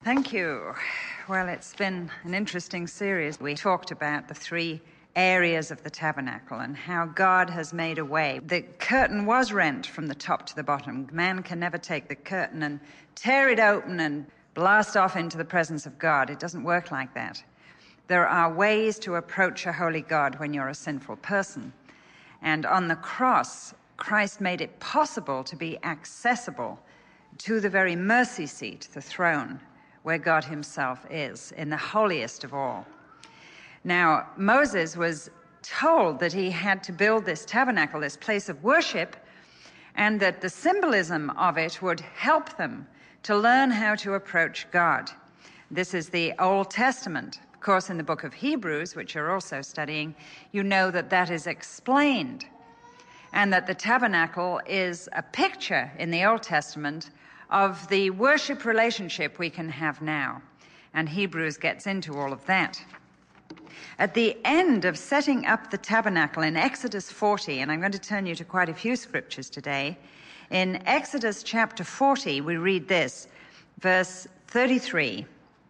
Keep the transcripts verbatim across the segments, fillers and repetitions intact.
Thank you. Well, it's been an interesting series. We talked about the three areas of the tabernacle and how God has made a way. The curtain was rent from the top to the bottom. Man can never take the curtain and tear it open and blast off into the presence of God. It doesn't work like that. There are ways to approach a holy God when you're a sinful person. And on the cross, Christ made it possible to be accessible to the very mercy seat, the throne, where God himself is, in the holiest of all. Now, Moses was told that he had to build this tabernacle, this place of worship, and that the symbolism of it would help them to learn how to approach God. This is the Old Testament. Of course, in the book of Hebrews, which you're also studying, you know that that is explained, and that the tabernacle is a picture in the Old Testament of the worship relationship we can have now. And Hebrews gets into all of that. At the end of setting up the tabernacle in Exodus forty, and I'm going to turn you to quite a few scriptures today, in Exodus chapter forty, we read this, verse thirty-three.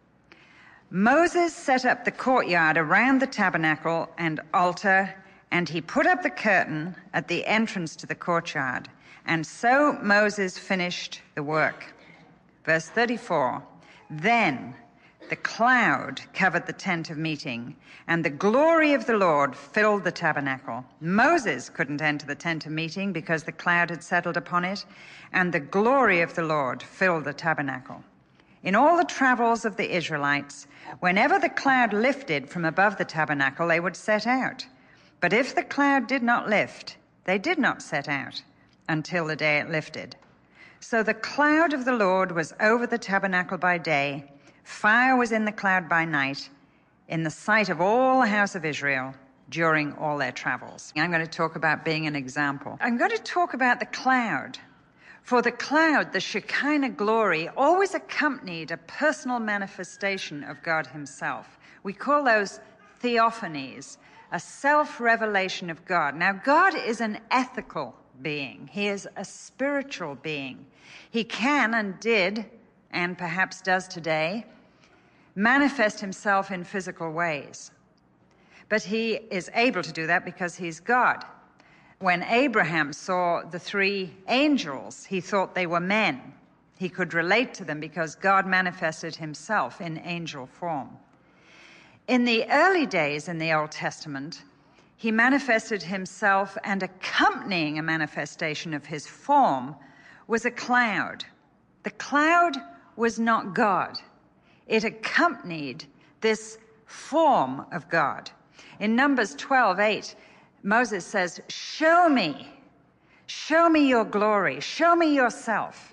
Moses set up the courtyard around the tabernacle and altar, and he put up the curtain at the entrance to the courtyard. And so Moses finished the work. Verse thirty-four. Then the cloud covered the tent of meeting, and the glory of the Lord filled the tabernacle. Moses couldn't enter the tent of meeting because the cloud had settled upon it, and the glory of the Lord filled the tabernacle. In all the travels of the Israelites, whenever the cloud lifted from above the tabernacle, they would set out. But if the cloud did not lift, they did not set out until the day it lifted. So the cloud of the Lord was over the tabernacle by day, fire was in the cloud by night, in the sight of all the house of Israel during all their travels. I'm going to talk about being an example. I'm going to talk about the cloud. For the cloud, the Shekinah glory, always accompanied a personal manifestation of God himself. We call those theophanies, a self-revelation of God. Now, God is an ethical being. He is a spiritual being. He can and did, and perhaps does today, manifest himself in physical ways. But he is able to do that because he's God. When Abraham saw the three angels, he thought they were men. He could relate to them because God manifested himself in angel form. In the early days in the Old Testament, he manifested himself, and accompanying a manifestation of his form was a cloud. The cloud was not God. It accompanied this form of God. In Numbers twelve eight, Moses says, show me, show me your glory, show me yourself.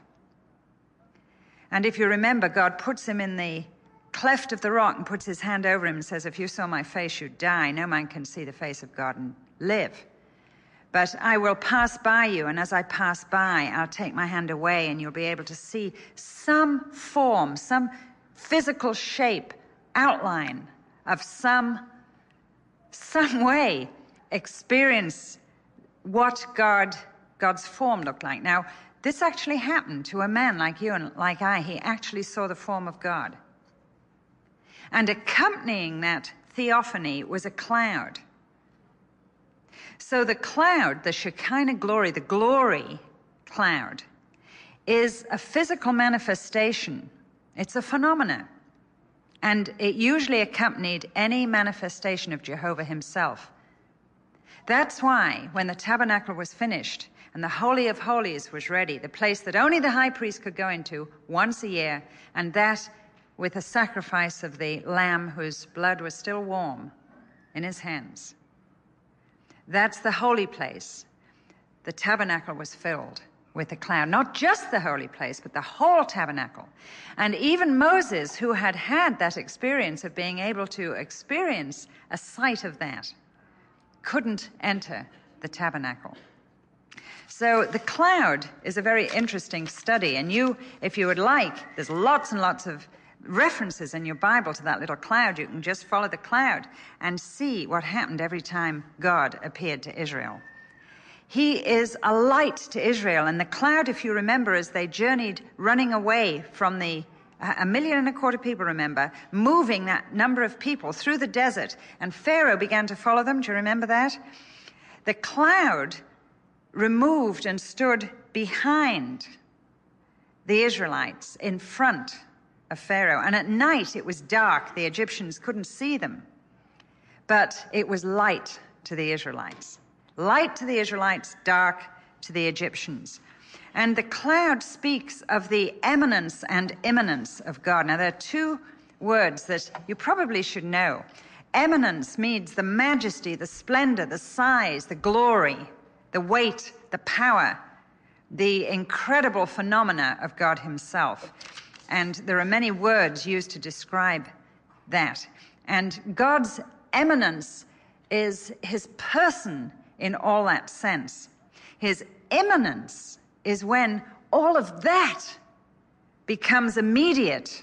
And if you remember, God puts him in the cleft of the rock and puts his hand over him and says, if you saw my face, you'd die. No man can see the face of God and live. But I will pass by you, and as I pass by, I'll take my hand away, and you'll be able to see some form, some physical shape, outline of some, some way, experience what God, God's form looked like. Now, this actually happened to a man like you and like I. He actually saw the form of God. And accompanying that theophany was a cloud. So the cloud, the Shekinah glory, the glory cloud, is a physical manifestation. It's a phenomenon. And it usually accompanied any manifestation of Jehovah himself. That's why when the tabernacle was finished and the Holy of Holies was ready, the place that only the high priest could go into once a year, and that with a sacrifice of the lamb whose blood was still warm in his hands. That's the holy place. The tabernacle was filled with a cloud, not just the holy place, but the whole tabernacle. And even Moses, who had had that experience of being able to experience a sight of that, couldn't enter the tabernacle. So the cloud is a very interesting study. And you, if you would like, there's lots and lots of references in your Bible to that little cloud. You can just follow the cloud and see what happened every time God appeared to Israel. He is a light to Israel, and the cloud, if you remember, as they journeyed running away from the A million and a quarter people, remember, moving that number of people through the desert, and Pharaoh began to follow them. Do you remember that? The cloud removed and stood behind the Israelites in front of Pharaoh. And at night it was dark. The Egyptians couldn't see them. But it was light to the Israelites. Light to the Israelites, dark to the Egyptians. And the cloud speaks of the eminence and immanence of God. Now, there are two words that you probably should know. Eminence means the majesty, the splendor, the size, the glory, the weight, the power, the incredible phenomena of God himself. And there are many words used to describe that. And God's eminence is his person in all that sense. His immanence is when all of that becomes immediate,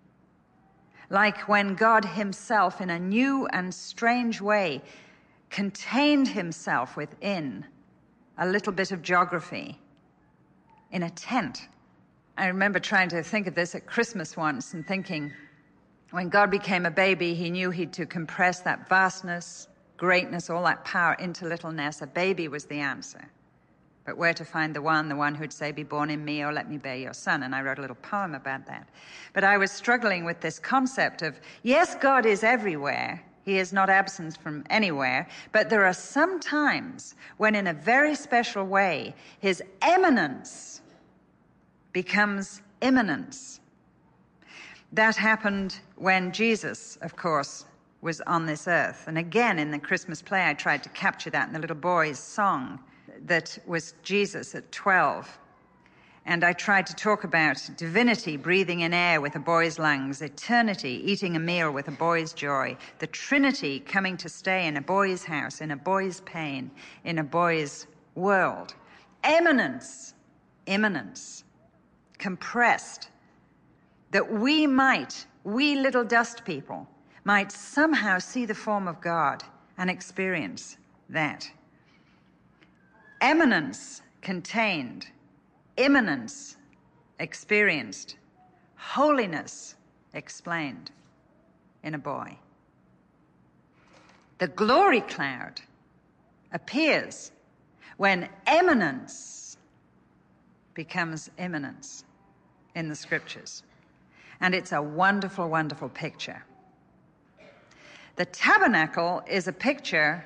like when God himself, in a new and strange way, contained himself within a little bit of geography in a tent. I remember trying to think of this at Christmas once and thinking, when God became a baby, he knew he'd to compress that vastness, greatness, all that power into littleness. A baby was the answer. But where to find the one, the one who'd say, be born in me or let me bear your son. And I wrote a little poem about that. But I was struggling with this concept of, yes, God is everywhere. He is not absent from anywhere. But there are some times when, in a very special way, his eminence becomes immanence. That happened when Jesus, of course, was on this earth. And again, in the Christmas play, I tried to capture that in the little boy's song. That was Jesus at twelve. And I tried to talk about divinity breathing in air with a boy's lungs, eternity eating a meal with a boy's joy, the Trinity coming to stay in a boy's house, in a boy's pain, in a boy's world. Eminence, immanence, compressed, that we might, we little dust people, might somehow see the form of God and experience that. Eminence contained, immanence experienced, holiness explained in a boy. The glory cloud appears when eminence becomes immanence in the scriptures. And it's a wonderful, wonderful picture. The tabernacle is a picture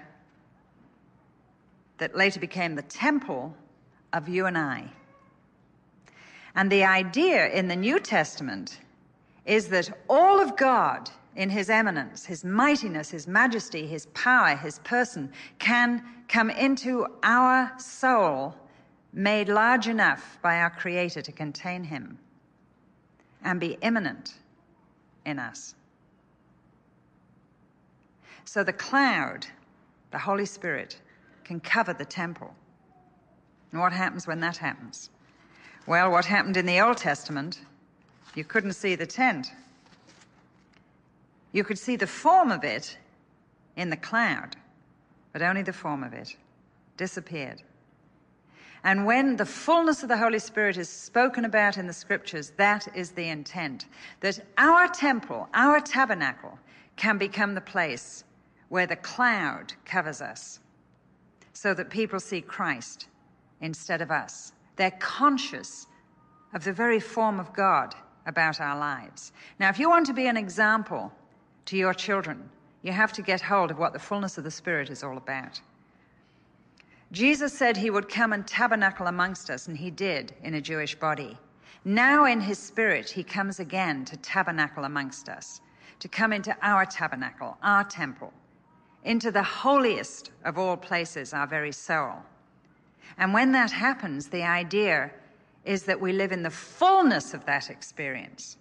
that later became the temple of you and I. And the idea in the New Testament is that all of God in his eminence, his mightiness, his majesty, his power, his person, can come into our soul, made large enough by our Creator to contain him, and be immanent in us. So the cloud, the Holy Spirit, can cover the temple. And what happens when that happens? Well, what happened in the Old Testament, you couldn't see the tent. You could see the form of it in the cloud, but only the form of it disappeared. And when the fullness of the Holy Spirit is spoken about in the scriptures, that is the intent, that our temple, our tabernacle, can become the place where the cloud covers us, so that people see Christ instead of us. They're conscious of the very form of God about our lives. Now, if you want to be an example to your children, you have to get hold of what the fullness of the Spirit is all about. Jesus said he would come and tabernacle amongst us, and he did in a Jewish body. Now in his Spirit, he comes again to tabernacle amongst us, to come into our tabernacle, our temple, into the holiest of all places, our very soul. And when that happens, the idea is that we live in the fullness of that experience.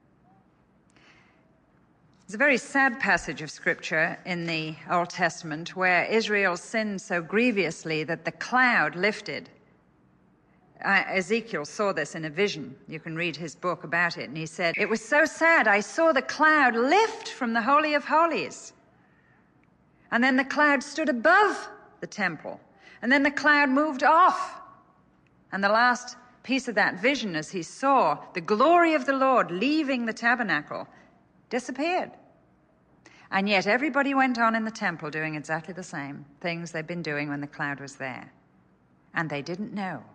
There's a very sad passage of scripture in the Old Testament where Israel sinned so grievously that the cloud lifted. Uh, Ezekiel saw this in a vision. You can read his book about it. And he said, it was so sad, I saw the cloud lift from the Holy of Holies. And then the cloud stood above the temple. And then the cloud moved off. And the last piece of that vision as he saw the glory of the Lord leaving the tabernacle disappeared. And yet everybody went on in the temple doing exactly the same things they'd been doing when the cloud was there. And they didn't know.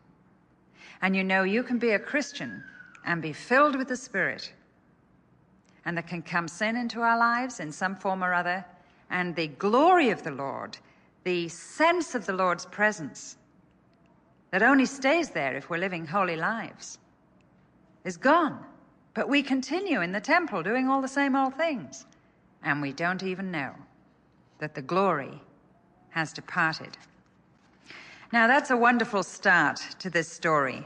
And you know, you can be a Christian and be filled with the Spirit, and there can come sin into our lives in some form or other, and the glory of the Lord, the sense of the Lord's presence, that only stays there if we're living holy lives, is gone. But we continue in the temple doing all the same old things, and we don't even know that the glory has departed. Now, that's a wonderful start to this story.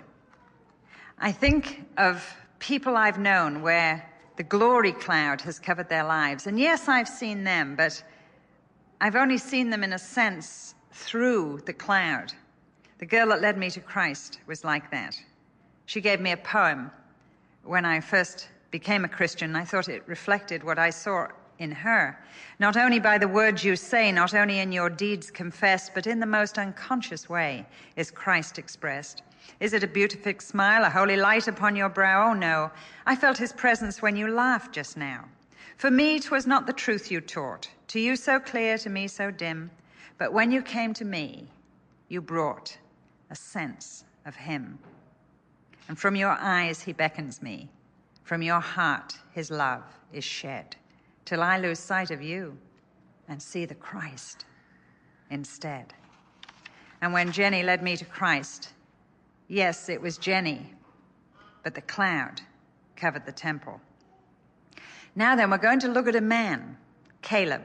I think of people I've known where the glory cloud has covered their lives. And yes, I've seen them, but I've only seen them in a sense through the cloud. The girl that led me to Christ was like that. She gave me a poem when I first became a Christian. I thought it reflected what I saw in her. Not only by the words you say, not only in your deeds confessed, but in the most unconscious way is Christ expressed. Is it a beatific smile, a holy light upon your brow? Oh, no. I felt his presence when you laughed just now. For me, 'twas not the truth you taught, to you so clear, to me so dim. But when you came to me, you brought a sense of him. And from your eyes he beckons me. From your heart his love is shed, till I lose sight of you and see the Christ instead. And when Jenny led me to Christ, yes, it was Jenny, but the cloud covered the temple. Now then, we're going to look at a man, Caleb,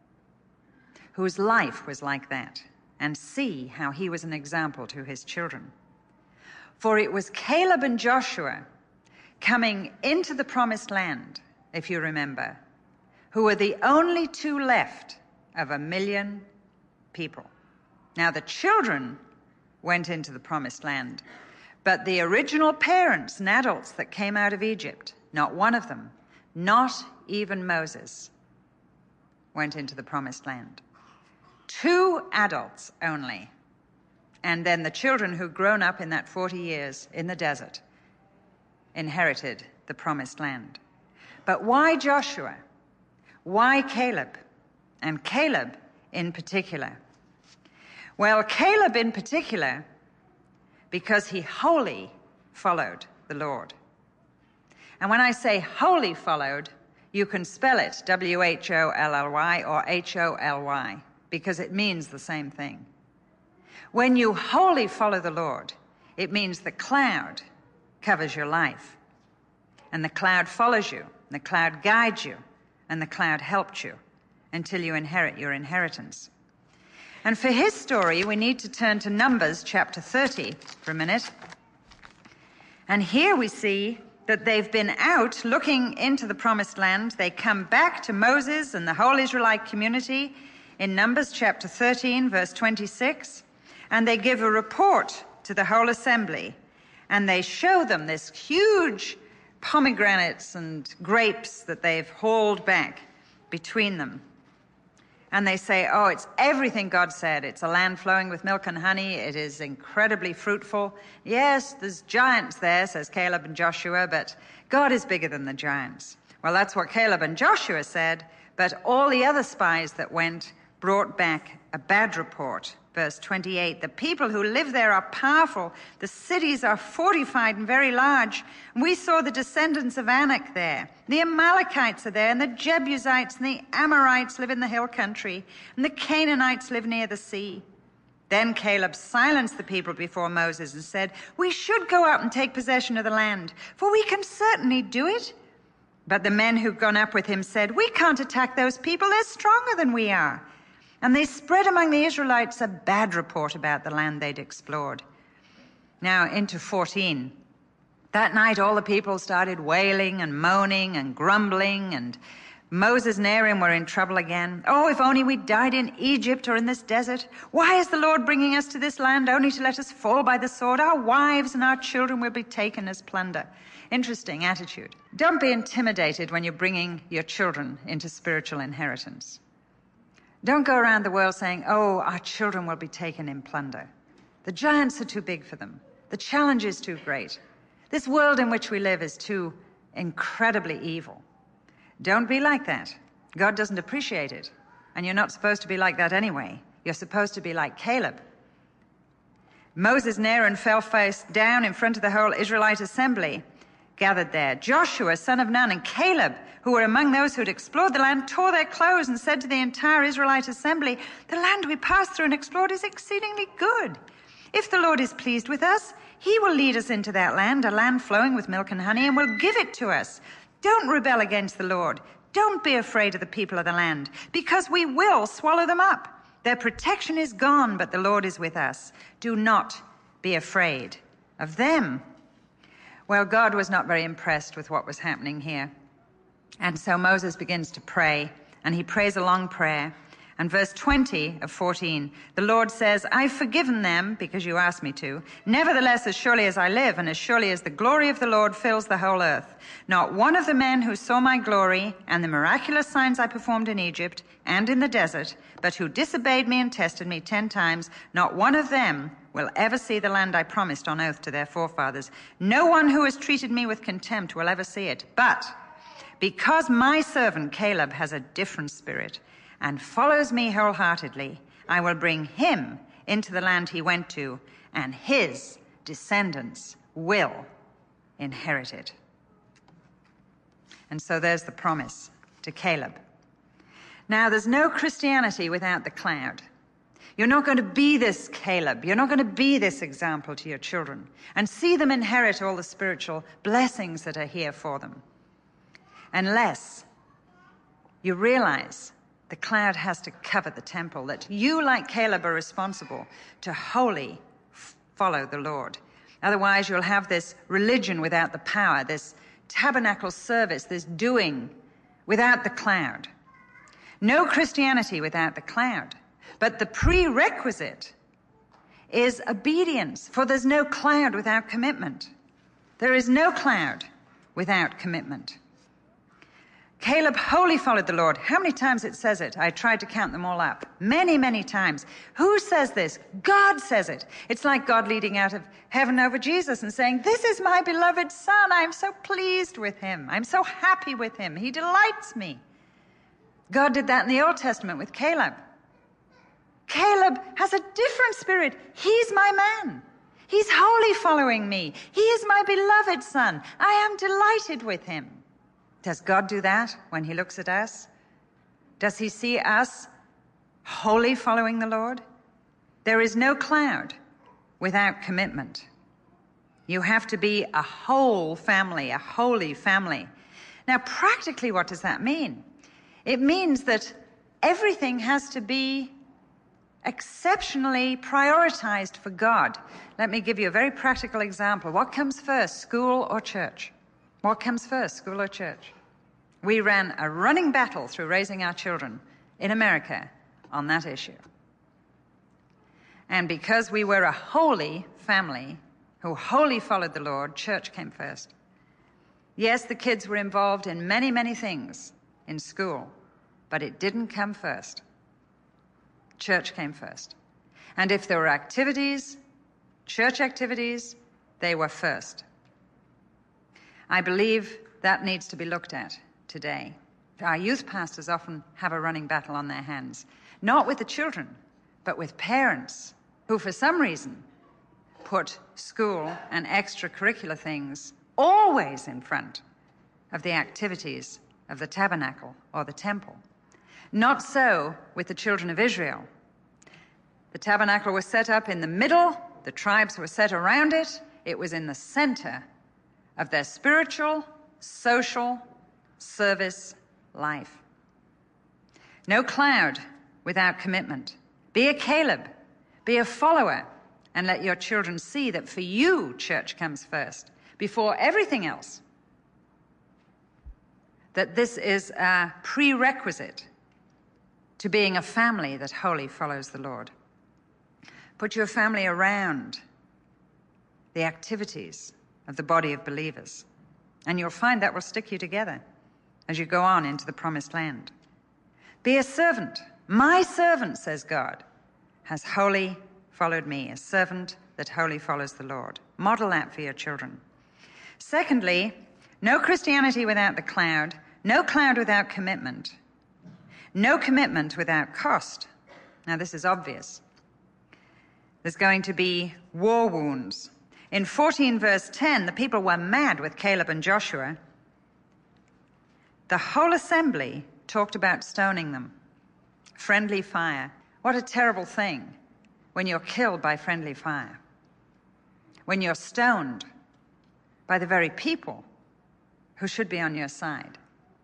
whose life was like that, and see how he was an example to his children. For it was Caleb and Joshua coming into the promised land, if you remember, who were the only two left of a million people. Now, the children went into the promised land, but the original parents and adults that came out of Egypt, not one of them, not even Moses, went into the promised land. Two adults only, and then the children who'd grown up in that forty years in the desert inherited the promised land. But why Joshua? Why Caleb? And Caleb in particular? Well, Caleb in particular, because he wholly followed the Lord. And when I say wholly followed, you can spell it W H O L L Y or H O L Y, because it means the same thing. When you wholly follow the Lord, it means the cloud covers your life, and the cloud follows you, and the cloud guides you, and the cloud helped you until you inherit your inheritance. And for his story, we need to turn to Numbers chapter thirty for a minute. And here we see that they've been out looking into the promised land. They come back to Moses and the whole Israelite community in Numbers chapter thirteen, verse twenty-six, and they give a report to the whole assembly, and they show them this huge pomegranates and grapes that they've hauled back between them. And they say, oh, it's everything God said. It's a land flowing with milk and honey. It is incredibly fruitful. Yes, there's giants there, says Caleb and Joshua, but God is bigger than the giants. Well, that's what Caleb and Joshua said, but all the other spies that went brought back a bad report. Verse twenty-eight, the people who live there are powerful. The cities are fortified and very large. We saw the descendants of Anak there. The Amalekites are there, and the Jebusites and the Amorites live in the hill country, and the Canaanites live near the sea. Then Caleb silenced the people before Moses and said, we should go out and take possession of the land, for we can certainly do it. But the men who'd gone up with him said, we can't attack those people. They're stronger than we are. And they spread among the Israelites a bad report about the land they'd explored. Now into fourteen. That night all the people started wailing and moaning and grumbling, and Moses and Aaron were in trouble again. Oh, if only we'd died in Egypt or in this desert. Why is the Lord bringing us to this land only to let us fall by the sword? Our wives and our children will be taken as plunder. Interesting attitude. Don't be intimidated when you're bringing your children into spiritual inheritance. Don't go around the world saying, oh, our children will be taken in plunder. The giants are too big for them. The challenge is too great. This world in which we live is too incredibly evil. Don't be like that. God doesn't appreciate it. And you're not supposed to be like that anyway. You're supposed to be like Caleb. Moses and Aaron fell face down in front of the whole Israelite assembly gathered there. Joshua, son of Nun, and Caleb, who were among those who had explored the land, tore their clothes and said to the entire Israelite assembly, "The land we passed through and explored is exceedingly good. If the Lord is pleased with us, he will lead us into that land, a land flowing with milk and honey, and will give it to us. Don't rebel against the Lord. Don't be afraid of the people of the land, because we will swallow them up. Their protection is gone, but the Lord is with us. Do not be afraid of them." Well, God was not very impressed with what was happening here. And so Moses begins to pray, and he prays a long prayer. And verse twenty of fourteen, the Lord says, "I've forgiven them because you asked me to. Nevertheless, as surely as I live, and as surely as the glory of the Lord fills the whole earth, not one of the men who saw my glory and the miraculous signs I performed in Egypt and in the desert, but who disobeyed me and tested me ten times, not one of them will ever see the land I promised on oath to their forefathers. No one who has treated me with contempt will ever see it. But because my servant Caleb has a different spirit and follows me wholeheartedly, I will bring him into the land he went to, and his descendants will inherit it." And so there's the promise to Caleb. Now, there's no Christianity without the cloud. You're not going to be this Caleb. You're not going to be this example to your children and see them inherit all the spiritual blessings that are here for them, unless you realize the cloud has to cover the temple, that you, like Caleb, are responsible to wholly follow the Lord. Otherwise, you'll have this religion without the power, this tabernacle service, this doing without the cloud. No Christianity without the cloud. But the prerequisite is obedience, for there's no cloud without commitment. There is no cloud without commitment. Caleb wholly followed the Lord. How many times it says it? I tried to count them all up. Many, many times. Who says this? God says it. It's like God leading out of heaven over Jesus and saying, "This is my beloved son. I'm so pleased with him. I'm so happy with him. He delights me." God did that in the Old Testament with Caleb. Caleb has a different spirit. He's my man. He's wholly following me. He is my beloved son. I am delighted with him. Does God do that when he looks at us? Does he see us wholly following the Lord? There is no cloud without commitment. You have to be a whole family, a holy family. Now, practically, what does that mean? It means that everything has to be exceptionally prioritized for God. Let me give you a very practical example. What comes first, school or church? What comes first, school or church? We ran a running battle through raising our children in America on that issue. And because we were a holy family who wholly followed the Lord, church came first. Yes, the kids were involved in many, many things in school, but it didn't come first. Church came first. And if there were activities, church activities, they were first. I believe that needs to be looked at today. Our youth pastors often have a running battle on their hands, not with the children, but with parents who, for some reason, put school and extracurricular things always in front of the activities of the tabernacle or the temple. Not so with the children of Israel. The tabernacle was set up in the middle, the tribes were set around it, it was in the center of their spiritual, social, service life. No cloud without commitment. Be a Caleb, be a follower, and let your children see that for you, church comes first, before everything else. That this is a prerequisite to being a family that wholly follows the Lord. Put your family around the activities of the body of believers, and you'll find that will stick you together as you go on into the promised land. Be a servant. My servant, says God, has wholly followed me, a servant that wholly follows the Lord. Model that for your children. Secondly, no Christianity without the cloud, no cloud without commitment, no commitment without cost. Now, this is obvious. There's going to be war wounds. In fourteen verse ten, the people were mad with Caleb and Joshua. The whole assembly talked about stoning them. Friendly fire. What a terrible thing when you're killed by friendly fire. When you're stoned by the very people who should be on your side.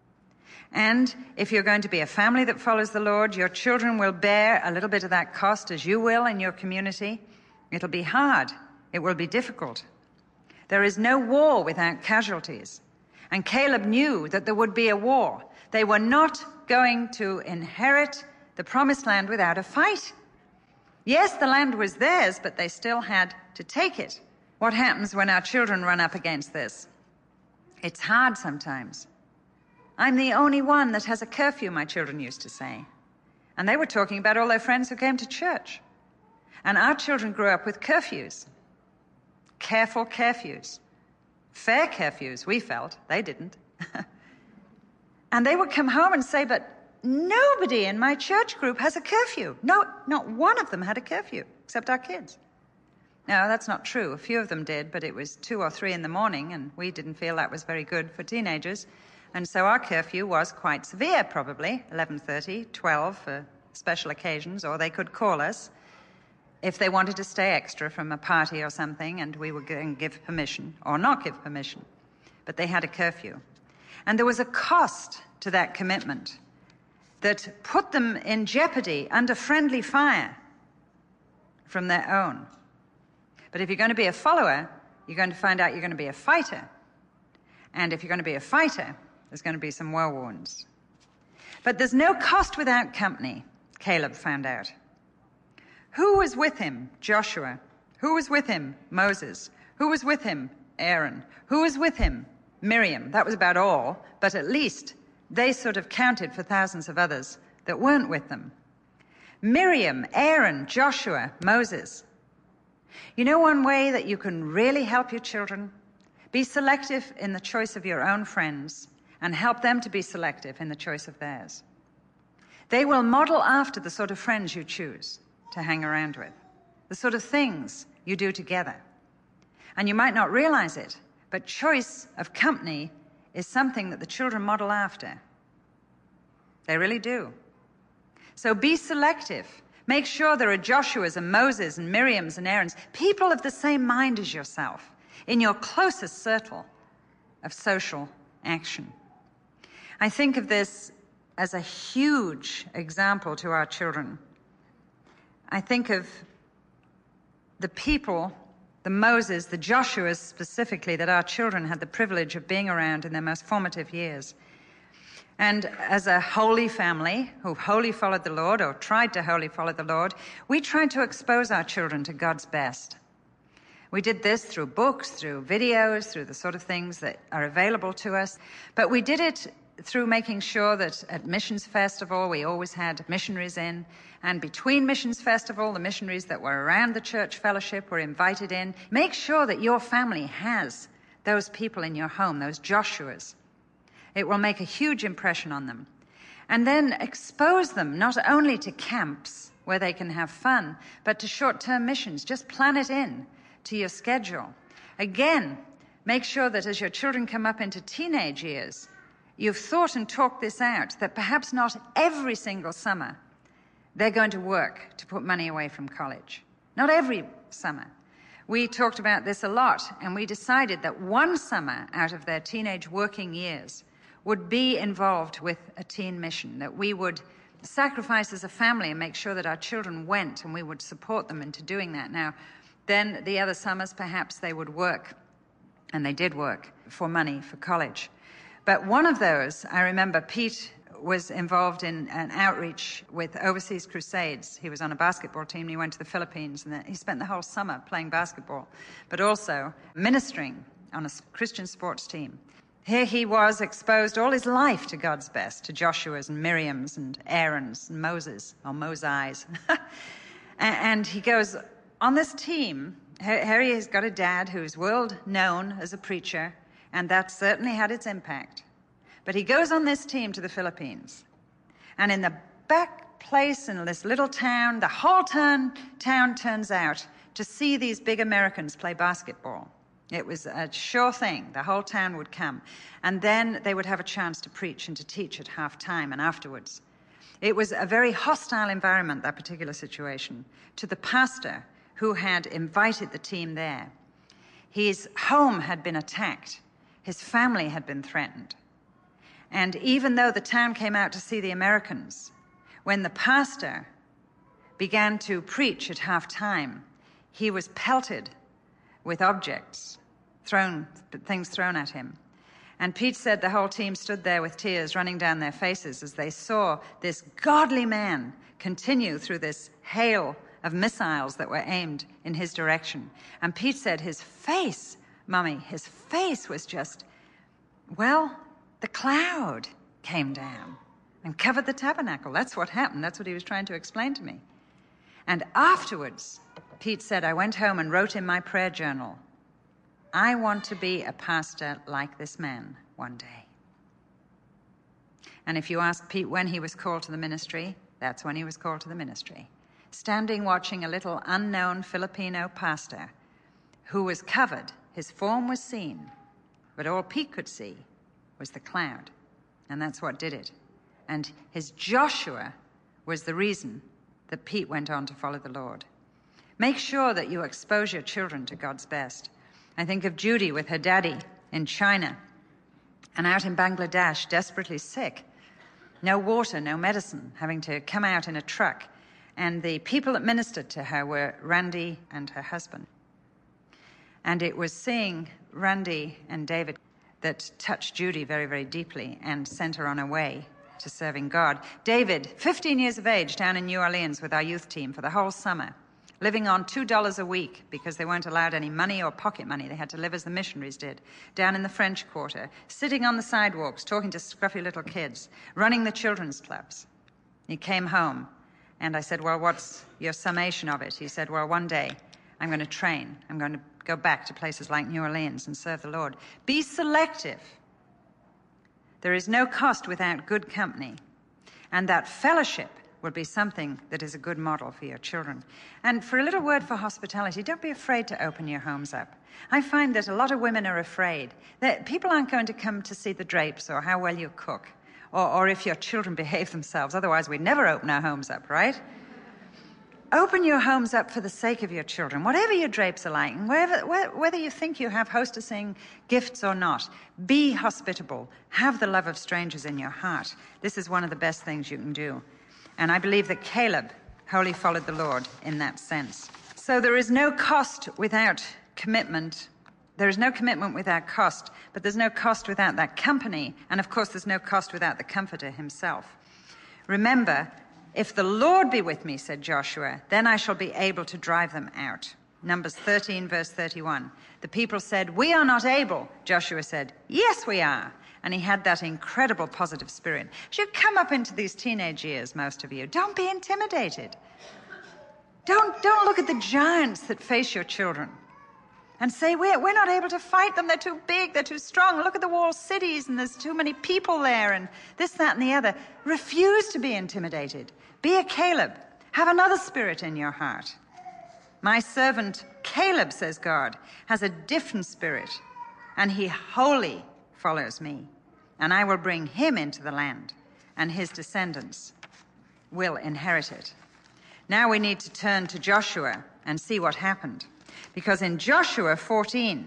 And if you're going to be a family that follows the Lord, your children will bear a little bit of that cost as you will in your community. It'll be hard. It will be difficult. There is no war without casualties. And Caleb knew that there would be a war. They were not going to inherit the promised land without a fight. Yes, the land was theirs, but they still had to take it. What happens when our children run up against this? It's hard sometimes. I'm the only one that has a curfew, my children used to say. And they were talking about all their friends who came to church. And our children grew up with curfews. Careful curfews. Fair curfews, we felt. They didn't. And they would come home and say, but nobody in my church group has a curfew. No, not one of them had a curfew, except our kids. No, that's not true. A few of them did, but it was two or three in the morning, and we didn't feel that was very good for teenagers. And so our curfew was quite severe, probably, eleven thirty, twelve for special occasions, or they could call us if they wanted to stay extra from a party or something, and we would give permission, or not give permission. But they had a curfew. And there was a cost to that commitment that put them in jeopardy under friendly fire from their own. But if you're going to be a follower, you're going to find out you're going to be a fighter. And if you're going to be a fighter, there's going to be some war wounds. But there's no cost without company, Caleb found out. Who was with him? Joshua. Who was with him? Moses. Who was with him? Aaron. Who was with him? Miriam. That was about all, but at least they sort of counted for thousands of others that weren't with them. Miriam, Aaron, Joshua, Moses. You know one way that you can really help your children? Be selective in the choice of your own friends and help them to be selective in the choice of theirs. They will model after the sort of friends you choose to hang around with, the sort of things you do together. And you might not realize it, but choice of company is something that the children model after. They really do. So be selective. Make sure there are Joshuas and Moses and Miriams and Aarons, people of the same mind as yourself, in your closest circle of social action. I think of this as a huge example to our children. I think of the people, the Moses, the Joshuas specifically, that our children had the privilege of being around in their most formative years. And as a holy family who wholly followed the Lord, or tried to wholly follow the Lord, we tried to expose our children to God's best. We did this through books, through videos, through the sort of things that are available to us. But we did it through making sure that at Missions Festival, we always had missionaries in. And between Missions Festival, the missionaries that were around the church fellowship were invited in. Make sure that your family has those people in your home, those Joshuas. It will make a huge impression on them. And then expose them not only to camps where they can have fun, but to short-term missions. Just plan it in to your schedule. Again, make sure that as your children come up into teenage years, you've thought and talked this out, that perhaps not every single summer they're going to work to put money away from college. Not every summer. We talked about this a lot, and we decided that one summer out of their teenage working years would be involved with a teen mission, that we would sacrifice as a family and make sure that our children went, and we would support them into doing that. Now, then the other summers, perhaps they would work, and they did work for money for college. But one of those, I remember Pete was involved in an outreach with Overseas Crusades. He was on a basketball team, and he went to the Philippines, and he spent the whole summer playing basketball, but also ministering on a Christian sports team. Here he was exposed all his life to God's best, to Joshua's and Miriam's and Aaron's and Moses, or Mosai's. And he goes, on this team, Harry has got a dad who's world known as a preacher, and that certainly had its impact. But he goes on this team to the Philippines, and in the back place in this little town, the whole turn, town turns out to see these big Americans play basketball. It was a sure thing. The whole town would come. And then they would have a chance to preach and to teach at halftime and afterwards. It was a very hostile environment, that particular situation, to the pastor who had invited the team there. His home had been attacked. His family had been threatened. And even though the town came out to see the Americans, when the pastor began to preach at halftime, he was pelted with objects, thrown, things thrown at him. And Pete said the whole team stood there with tears running down their faces as they saw this godly man continue through this hail of missiles that were aimed in his direction. And Pete said his face, Mummy, his face was just, well, the cloud came down and covered the tabernacle. That's what happened. That's what he was trying to explain to me. And afterwards, Pete said, I went home and wrote in my prayer journal, I want to be a pastor like this man one day. And if you ask Pete when he was called to the ministry, that's when he was called to the ministry. Standing watching a little unknown Filipino pastor who was covered, his form was seen, but all Pete could see was the cloud. And that's what did it. And his Joshua was the reason that Pete went on to follow the Lord. Make sure that you expose your children to God's best. I think of Judy with her daddy in China and out in Bangladesh, desperately sick. No water, no medicine, having to come out in a truck. And the people that ministered to her were Randy and her husband. And it was seeing Randy and David that touched Judy very, very deeply and sent her on her way to serving God. David, fifteen years of age, down in New Orleans with our youth team for the whole summer, living on two dollars a week because they weren't allowed any money or pocket money. They had to live as the missionaries did, down in the French Quarter, sitting on the sidewalks, talking to scruffy little kids, running the children's clubs. He came home, and I said, well, what's your summation of it? He said, well, one day I'm going to train. I'm going to go back to places like New Orleans and serve the Lord. Be selective. There is no cost without good company, and that fellowship will be something that is a good model for your children. And for a little word for hospitality, don't be afraid to open your homes up. I find that a lot of women are afraid that people aren't going to come to see the drapes or how well you cook or, or if your children behave themselves. Otherwise, we'd never open our homes up, right? Open your homes up for the sake of your children, whatever your drapes are like, and wherever, whether you think you have hostessing gifts or not. Be hospitable. Have the love of strangers in your heart. This is one of the best things you can do. And I believe that Caleb wholly followed the Lord in that sense. So there is no cost without commitment. There is no commitment without cost, but there's no cost without that company. And of course, there's no cost without the Comforter himself. Remember, if the Lord be with me, said Joshua, then I shall be able to drive them out. Numbers thirteen, verse thirty-one. The people said, we are not able. Joshua said, yes, we are. And he had that incredible positive spirit. As you come up into these teenage years, most of you, don't be intimidated. Don't, don't look at the giants that face your children and say, we're, we're not able to fight them. They're too big. They're too strong. Look at the walled cities, and there's too many people there, and this, that, and the other. Refuse to be intimidated. Be a Caleb. Have another spirit in your heart. My servant Caleb, says God, has a different spirit, and he wholly follows me, and I will bring him into the land, and his descendants will inherit it. Now we need to turn to Joshua and see what happened, because in Joshua fourteen,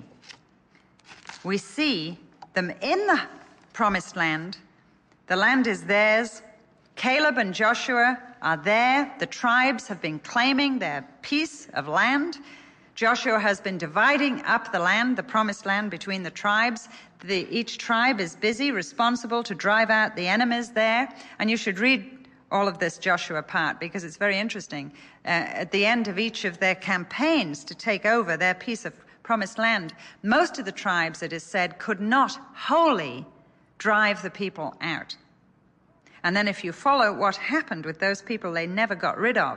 we see them in the promised land. The land is theirs. Caleb and Joshua are there. The tribes have been claiming their piece of land. Joshua has been dividing up the land, the promised land, between the tribes. The, each tribe is busy, responsible to drive out the enemies there. And you should read all of this Joshua part because it's very interesting. Uh, at the end of each of their campaigns to take over their piece of promised land, most of the tribes, it is said, could not wholly drive the people out. And then if you follow what happened with those people they never got rid of,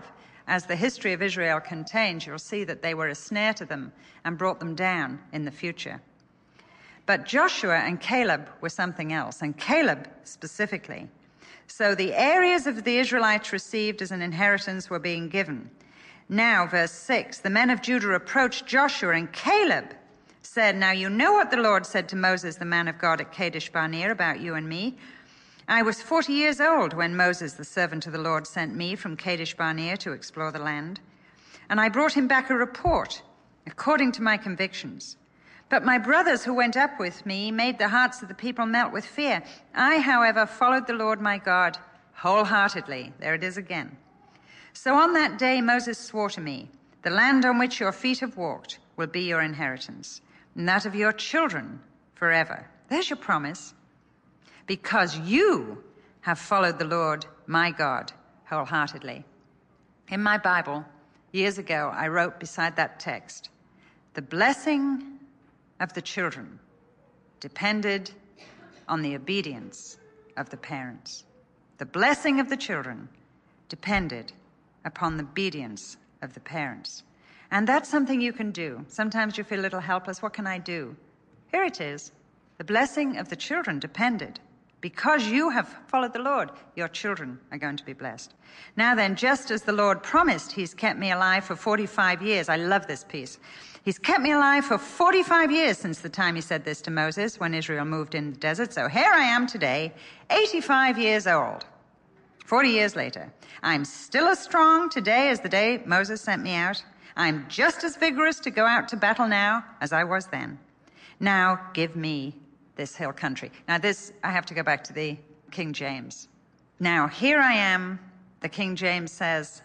as the history of Israel contains, you'll see that they were a snare to them and brought them down in the future. But Joshua and Caleb were something else, and Caleb specifically. So the areas of the Israelites received as an inheritance were being given. Now, verse six, the men of Judah approached Joshua, and Caleb said, "Now you know what the Lord said to Moses, the man of God, at Kadesh Barnea about you and me. I was forty years old when Moses, the servant of the Lord, sent me from Kadesh Barnea to explore the land. And I brought him back a report according to my convictions. But my brothers who went up with me made the hearts of the people melt with fear. I, however, followed the Lord my God wholeheartedly." There it is again. "So on that day Moses swore to me, 'The land on which your feet have walked will be your inheritance, and that of your children forever.'" There's your promise. "Because you have followed the Lord my God wholeheartedly." In my Bible, years ago, I wrote beside that text, "The blessing of the children depended on the obedience of the parents." The blessing of the children depended upon the obedience of the parents. And that's something you can do. Sometimes you feel a little helpless. What can I do? Here it is. The blessing of the children depended. Because you have followed the Lord, your children are going to be blessed. Now then, just as the Lord promised, he's kept me alive for forty-five years. I love this piece. He's kept me alive for forty-five years since the time he said this to Moses when Israel moved in the desert. So here I am today, eighty-five years old, forty years later. I'm still as strong today as the day Moses sent me out. I'm just as vigorous to go out to battle now as I was then. Now give me this hill country. Now this, I have to go back to the King James. Now here I am, the King James says,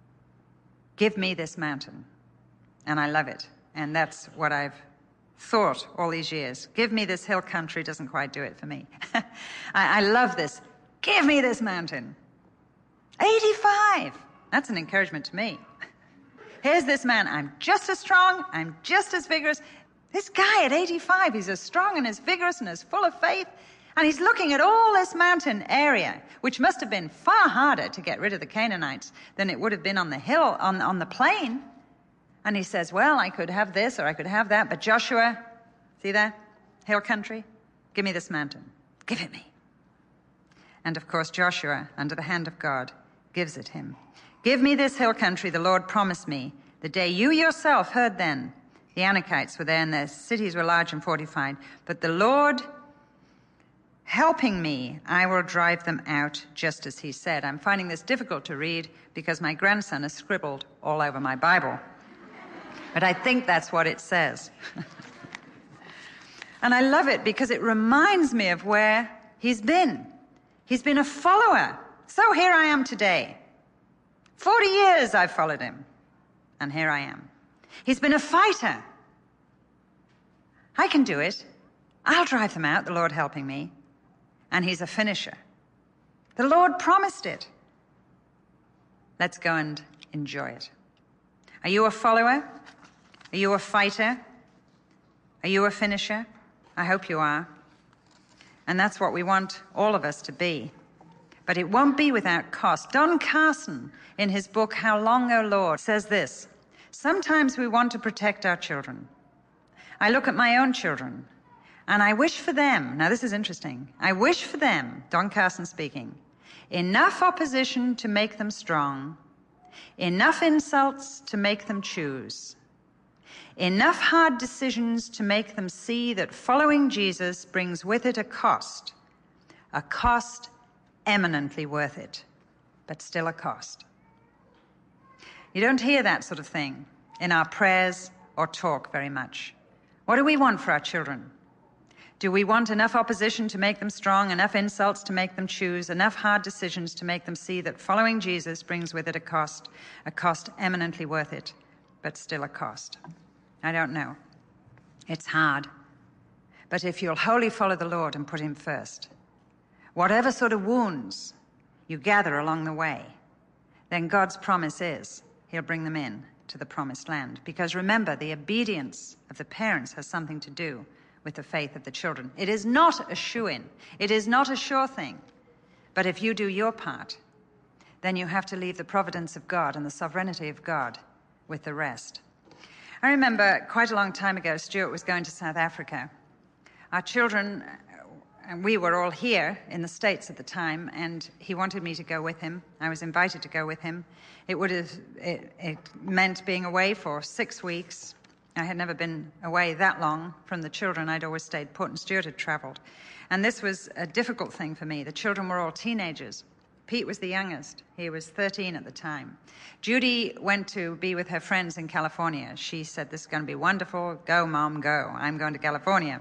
"Give me this mountain." And I love it. And that's what I've thought all these years. Give me this hill country doesn't quite do it for me. I, I love this. Give me this mountain. eighty-five. That's an encouragement to me. Here's this man. I'm just as strong. I'm just as vigorous. This guy at eighty-five, he's as strong and as vigorous and as full of faith. And he's looking at all this mountain area, which must have been far harder to get rid of the Canaanites than it would have been on the hill, on, on the plain. And he says, well, I could have this or I could have that. But Joshua, see that? Hill country? Give me this mountain. Give it me. And of course, Joshua, under the hand of God, gives it him. Give me this hill country the Lord promised me. The day you yourself heard then, the Anakites were there and their cities were large and fortified. But the Lord helping me, I will drive them out just as he said. I'm finding this difficult to read because my grandson has scribbled all over my Bible. But I think that's what it says. And I love it because it reminds me of where he's been. He's been a follower. So here I am today. Forty years I've followed him. And here I am. He's been a fighter. I can do it. I'll drive them out, the Lord helping me. And he's a finisher. The Lord promised it. Let's go and enjoy it. Are you a follower? Are you a fighter? Are you a finisher? I hope you are. And that's what we want all of us to be. But it won't be without cost. Don Carson, in his book, How Long, O Lord, says this: sometimes we want to protect our children. I look at my own children, and I wish for them, now this is interesting, I wish for them, Don Carson speaking, enough opposition to make them strong, enough insults to make them choose, enough hard decisions to make them see that following Jesus brings with it a cost, a cost eminently worth it, but still a cost. You don't hear that sort of thing in our prayers or talk very much. What do we want for our children? Do we want enough opposition to make them strong, enough insults to make them choose, enough hard decisions to make them see that following Jesus brings with it a cost, a cost eminently worth it, but still a cost? I don't know. It's hard. But if you'll wholly follow the Lord and put him first, whatever sort of wounds you gather along the way, then God's promise is he'll bring them in to the promised land. Because remember, the obedience of the parents has something to do with the faith of the children. It is not a shoo-in. It is not a sure thing. But if you do your part, then you have to leave the providence of God and the sovereignty of God with the rest. I remember quite a long time ago, Stuart was going to South Africa. Our children, and we were all here in the States at the time, and he wanted me to go with him. I was invited to go with him. It would have, it, it meant being away for six weeks. I had never been away that long from the children. I'd always stayed put, and Stuart had traveled. And this was a difficult thing for me. The children were all teenagers. Pete was the youngest. He was thirteen at the time. Judy went to be with her friends in California. She said, "This is going to be wonderful. Go, Mom, go. I'm going to California."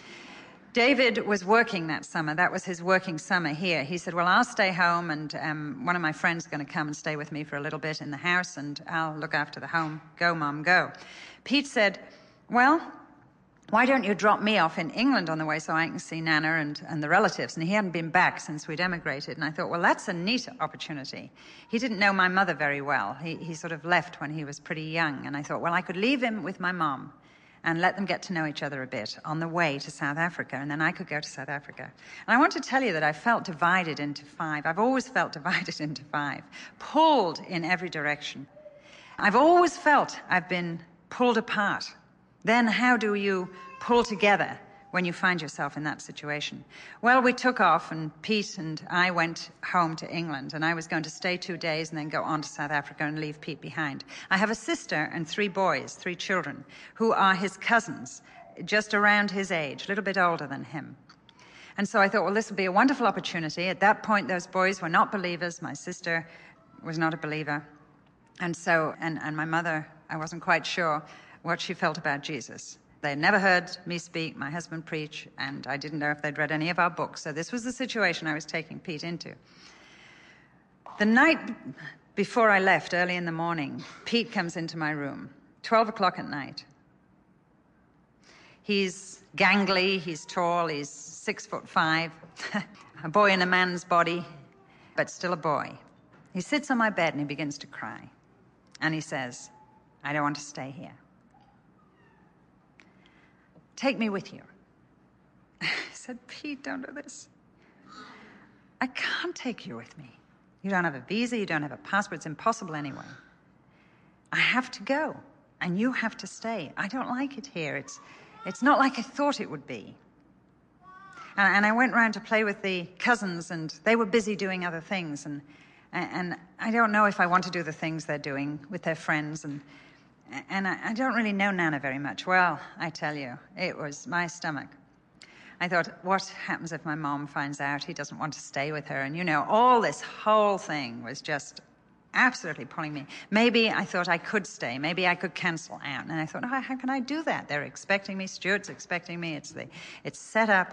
David was working that summer. That was his working summer here. He said, "Well, I'll stay home, and um, one of my friends is going to come and stay with me for a little bit in the house, and I'll look after the home. Go, Mom, go." Pete said, "Well, why don't you drop me off in England on the way so I can see Nana and, and the relatives?" And he hadn't been back since we'd emigrated. And I thought, well, that's a neat opportunity. He didn't know my mother very well. He, he sort of left when he was pretty young. And I thought, well, I could leave him with my mom and let them get to know each other a bit on the way to South Africa, and then I could go to South Africa. And I want to tell you that I felt divided into five. I've always felt divided into five, pulled in every direction. I've always felt I've been pulled apart. Then how do you pull together when you find yourself in that situation? Well, we took off, and Pete and I went home to England, and I was going to stay two days and then go on to South Africa and leave Pete behind. I have a sister and three boys, three children, who are his cousins, just around his age, a little bit older than him. And so I thought, well, this will be a wonderful opportunity. At that point, those boys were not believers. My sister was not a believer. And so, and, and my mother, I wasn't quite sure what she felt about Jesus. They'd never heard me speak, my husband preach, and I didn't know if they'd read any of our books. So this was the situation I was taking Pete into. The night before I left, early in the morning, Pete comes into my room, twelve o'clock at night. He's gangly, he's tall, he's six foot five, a boy in a man's body, but still a boy. He sits on my bed and he begins to cry. And he says, "I don't want to stay here. Take me with you." I said, "Pete, don't do this. I can't take you with me. You don't have a visa, you don't have a passport, it's impossible anyway. I have to go, and you have to stay. I don't like it here. It's, it's not like I thought it would be." And, and I went round to play with the cousins, and they were busy doing other things, and, and I don't know if I want to do the things they're doing with their friends, and And I, I don't really know Nana very much. Well, I tell you, it was my stomach. I thought, what happens if my mom finds out he doesn't want to stay with her? And, you know, all this whole thing was just absolutely pulling me. Maybe I thought I could stay. Maybe I could cancel out. And I thought, oh, how can I do that? They're expecting me. Stuart's expecting me. It's, the, it's set up.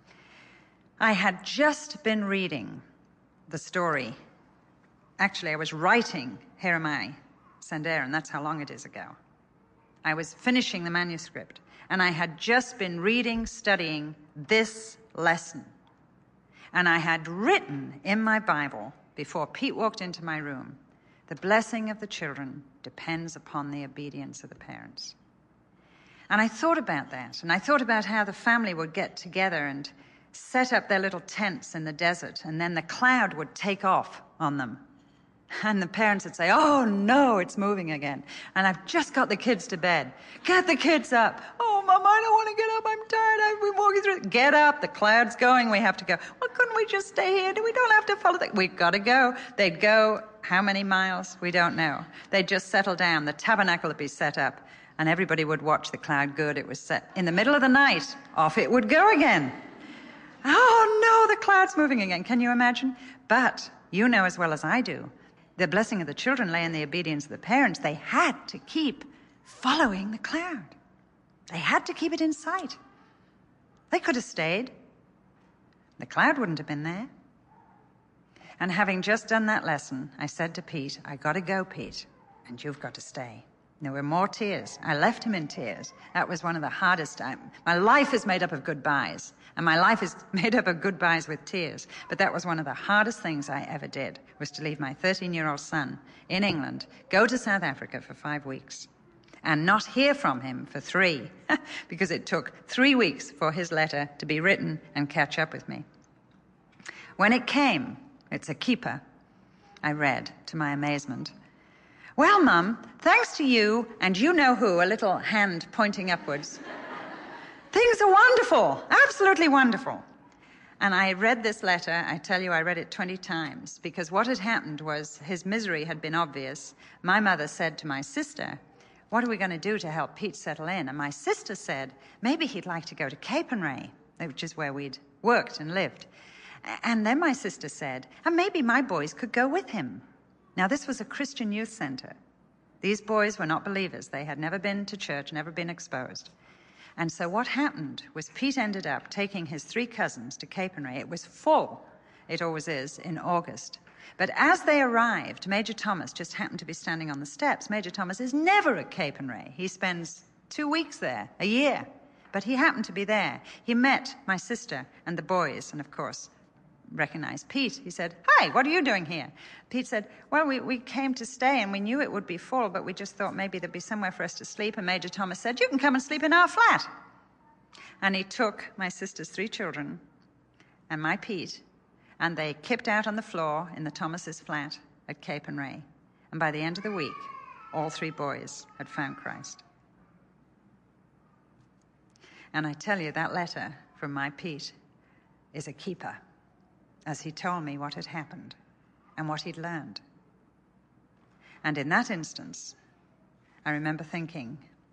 I had just been reading the story. Actually, I was writing Here Am I, Send Air, and that's how long it is ago. I was finishing the manuscript, and I had just been reading, studying this lesson. And I had written in my Bible, before Pete walked into my room, the blessing of the children depends upon the obedience of the parents. And I thought about that, and I thought about how the family would get together and set up their little tents in the desert, and then the cloud would take off on them. And the parents would say, "Oh, no, it's moving again. And I've just got the kids to bed. Get the kids up. Oh, Mom, I don't want to get up. I'm tired. I've been walking through. Get up. The cloud's going. We have to go." "Well, couldn't we just stay here? We don't have to follow the..." We've got to go. They'd go how many miles? We don't know. They'd just settle down. The tabernacle would be set up, and everybody would watch the cloud. Good. It was set. In the middle of the night, off it would go again. Oh, no, the cloud's moving again. Can you imagine? But you know as well as I do, the blessing of the children lay in the obedience of the parents. They had to keep following the cloud. They had to keep it in sight. They could have stayed. The cloud wouldn't have been there. And having just done that lesson, I said to Pete, "I got to go, Pete, and you've got to stay." There were more tears. I left him in tears. That was one of the hardest times. My life is made up of goodbyes, and my life is made up of goodbyes with tears. But that was one of the hardest things I ever did, was to leave my thirteen-year-old son in England, go to South Africa for five weeks, and not hear from him for three, because it took three weeks for his letter to be written and catch up with me. When it came, it's a keeper. I read, to my amazement, "Well, Mum, thanks to you and you-know-who," a little hand pointing upwards, "things are wonderful, absolutely wonderful." And I read this letter. I tell you, I read it twenty times, because what had happened was his misery had been obvious. My mother said to my sister, "What are we going to do to help Pete settle in?" And my sister said, "Maybe he'd like to go to Capernwray," which is where we'd worked and lived. And then my sister said, "And maybe my boys could go with him." Now, this was a Christian youth center. These boys were not believers. They had never been to church, never been exposed. And so what happened was Pete ended up taking his three cousins to Capernwray. It was full, it always is, in August. But as they arrived, Major Thomas just happened to be standing on the steps. Major Thomas is never at Capernwray. He spends two weeks there, a year. But he happened to be there. He met my sister and the boys, and of course, recognized Pete. He said, "Hi, what are you doing here?" Pete said, "Well, we, we came to stay and we knew it would be full, but we just thought maybe there'd be somewhere for us to sleep." And Major Thomas said, "You can come and sleep in our flat." And he took my sister's three children and my Pete, and they kipped out on the floor in the Thomas's flat at Capernwray. And by the end of the week, all three boys had found Christ. And I tell you, that letter from my Pete is a keeper, as he told me what had happened and what he'd learned. And in that instance, I remember thinking,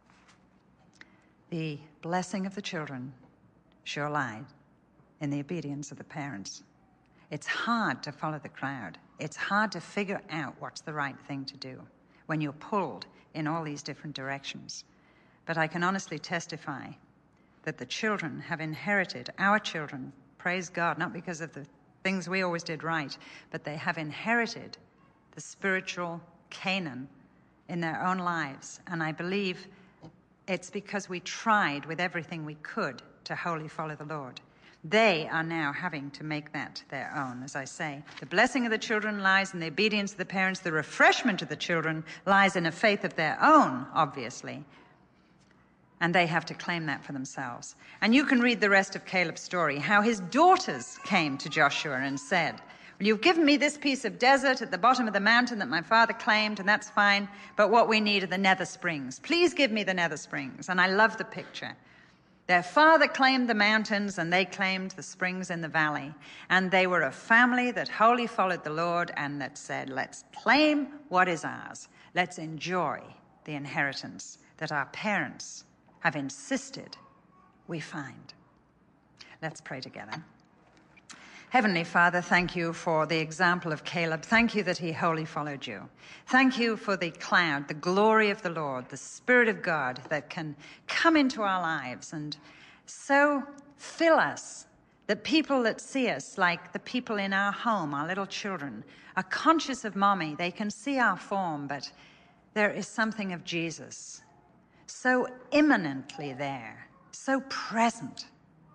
the blessing of the children sure lied in the obedience of the parents. It's hard to follow the crowd. It's hard to figure out what's the right thing to do when you're pulled in all these different directions. But I can honestly testify that the children have inherited, our children, praise God, not because of the things we always did right, but they have inherited the spiritual Canaan in their own lives. And I believe it's because we tried with everything we could to wholly follow the Lord. They are now having to make that their own, as I say. The blessing of the children lies in the obedience of the parents. The refreshment of the children lies in a faith of their own, obviously. And they have to claim that for themselves. And you can read the rest of Caleb's story, how his daughters came to Joshua and said, "Well, you've given me this piece of desert at the bottom of the mountain that my father claimed, and that's fine, but what we need are the nether springs. Please give me the nether springs." And I love the picture. Their father claimed the mountains, and they claimed the springs in the valley. And they were a family that wholly followed the Lord and that said, let's claim what is ours. Let's enjoy the inheritance that our parents have insisted we find. Let's pray together. Heavenly Father, thank you for the example of Caleb. Thank you that he wholly followed you. Thank you for the cloud, the glory of the Lord, the Spirit of God that can come into our lives and so fill us that people that see us, like the people in our home, our little children, are conscious of Mommy. They can see our form, but there is something of Jesus so imminently there, so present.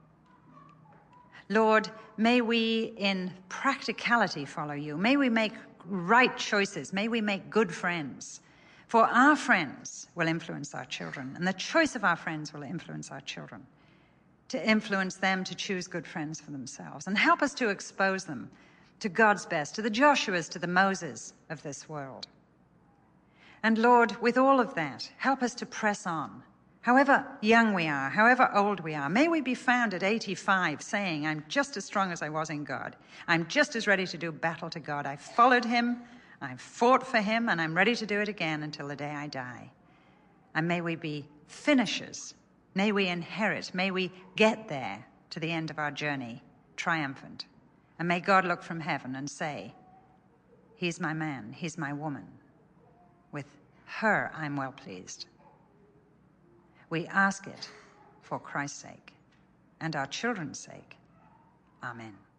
Lord, may we in practicality follow you. May we make right choices. May we make good friends. For our friends will influence our children, and the choice of our friends will influence our children, to influence them to choose good friends for themselves, and help us to expose them to God's best, to the Joshuas, to the Moses of this world. And Lord, with all of that, help us to press on. However young we are, however old we are, may we be found at eighty-five saying, I'm just as strong as I was in God. I'm just as ready to do battle to God. I followed him, I fought for him, and I'm ready to do it again until the day I die. And may we be finishers. May we inherit. May we get there to the end of our journey triumphant. And may God look from heaven and say, he's my man, he's my woman. With her, I'm well pleased. We ask it for Christ's sake and our children's sake. Amen.